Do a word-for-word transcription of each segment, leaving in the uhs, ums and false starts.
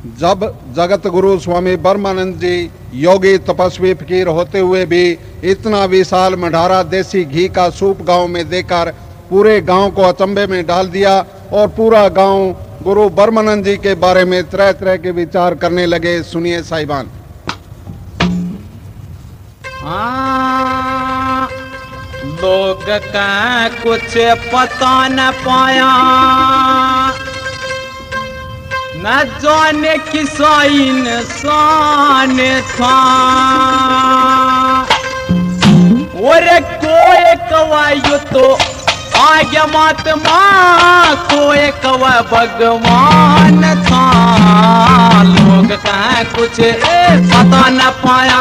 जब जगत गुरु स्वामी ब्रह्मानंद जी योगी तपस्वी फकीर होते हुए भी इतना विशाल मढ़ारा देसी घी का सूप गांव में देकर पूरे गांव को अचंभे में डाल दिया और पूरा गांव गुरु ब्रह्मानंद जी के बारे में तरह तरह के विचार करने लगे। सुनिए साहिबान। हाँ, लोग का कुछ पता न पाया, न जाने किसा इंसान था। और कोई कवायो तो आगे महात्मा, कोई कवा भगवान था। लोग का कुछ पता न पाया,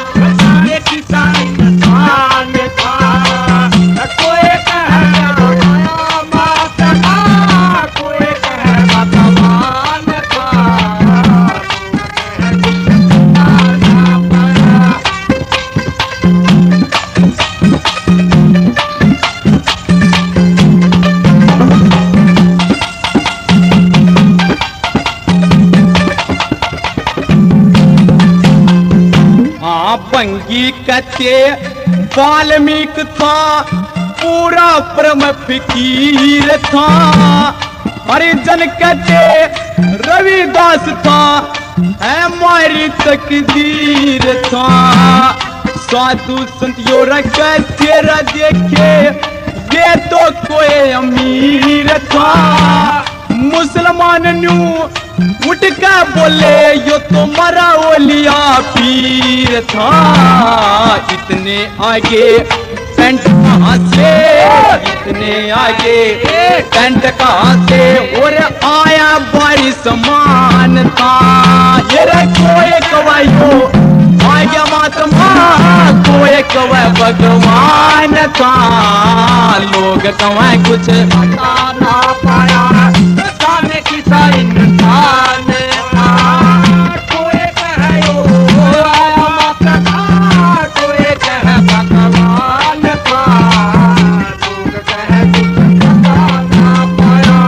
बंगी कते वाल्मीकि था, पूरा ब्रह्म फकीर था। हरिजन कते रविदास था, हमारी तकदीर था। साधु संत यो तेरा देखे, ये तो कोई अमीर था। मुसलमान न्यू उठ के बोले, यो तो मरा ओलिया पीर था। इतने आगे टेंट कहाँ से, इतने आगे टेंट कहाँ से, और आया भारी समान था। ये रे कोई कवायो आगे महात्मा, कोई कवा भगवान था। लोग कवा कुछ पता ना पाया, जाने किसा इंसान था। कोई कहे यो आया महात्मा, कोई कहे भगवान था। लोग कहे कुछ पता ना पाया।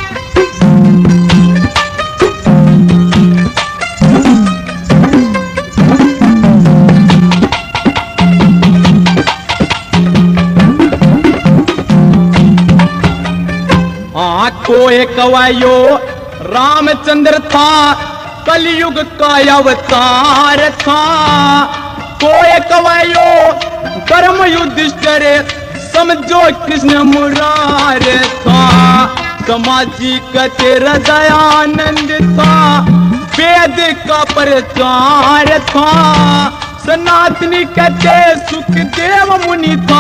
कोई कवायो रामचंद्र था, कलयुग का अवतार था। कोई कवायो कर्म युधिष्ठिर, समझो कृष्ण मुरार था। सामाजिक तेरा दयानंद था, वेद का प्रचार था। सनातनी कहते सुखदेव मुनि था,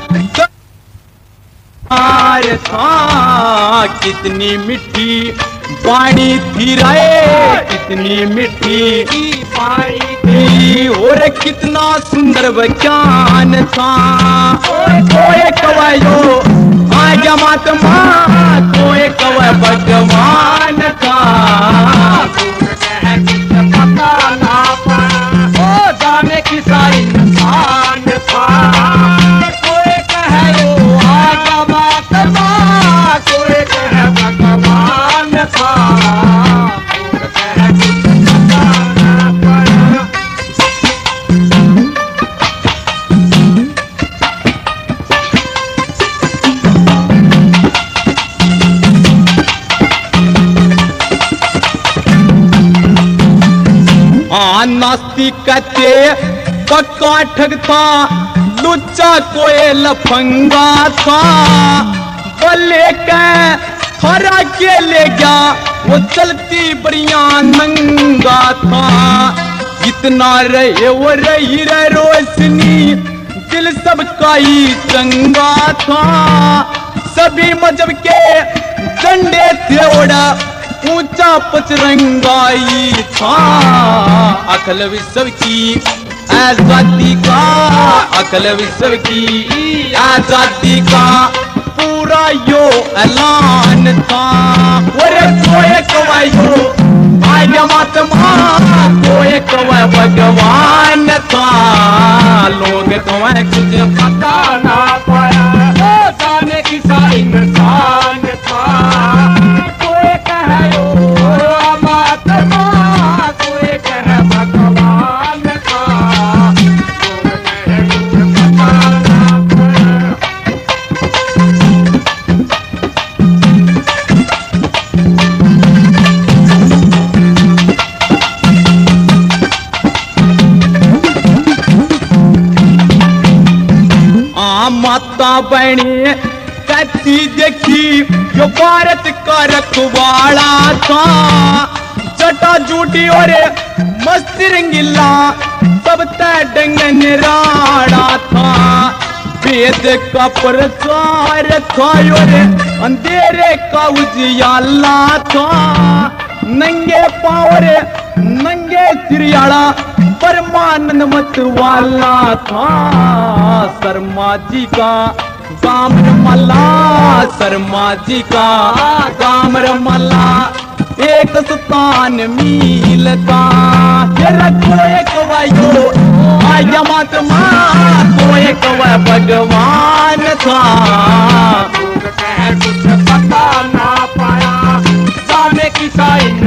था। कितनी मिठी वाणी थी रे, कितनी मिठी वाणी थी, और कितना सुंदर ज्ञान था। कोई कवायो आगे महात्मा, कोई कवा भगवान था। पता ना पाया, जाने किसा इंसान था। कोई कहे यो आगे महात्मा, कोई कहे भगवान था। नास्तिक कहते पक्का ठग था, लुच्चा कोई लफंगा था। बोले के हरा के ले गया, वो चलती बढ़िया नंगा था। इतना रहे वो रही रहे रोशनी, दिल सबका ही चंगा था। सभी मजहब के झंडे थे ओढ़ा, ऊंचा पचरंगाई था। अकल विश्व की आजादी का, अकल विश्व की आजादी का पूरा यो ऐलान था। और कोई कवायो आगे महात्मा, कोई कवा भगवान था। लोग कवा कुछ पता ना पाया, जाने किसा इंसान था। कोई कहे यो महात्मा, बहनी कच्ची देखी जो भारत का रखवाड़ा था। जटा जूटी और मस्त रंगीला सब डंग निराड़ा था। वेद का प्रचार था और अंधेरे का उजियाला था। नंगे पावर नंगे सिरियाड़ा परमानंद मत वाला था। शर्मा जी का गाम रमला, शर्मा जी का गाम रमला एक स्थान मील का। रखो एक वायो आया महात्मा को एक वह भगवान था। कुछ पता ना पाया जाने की साइन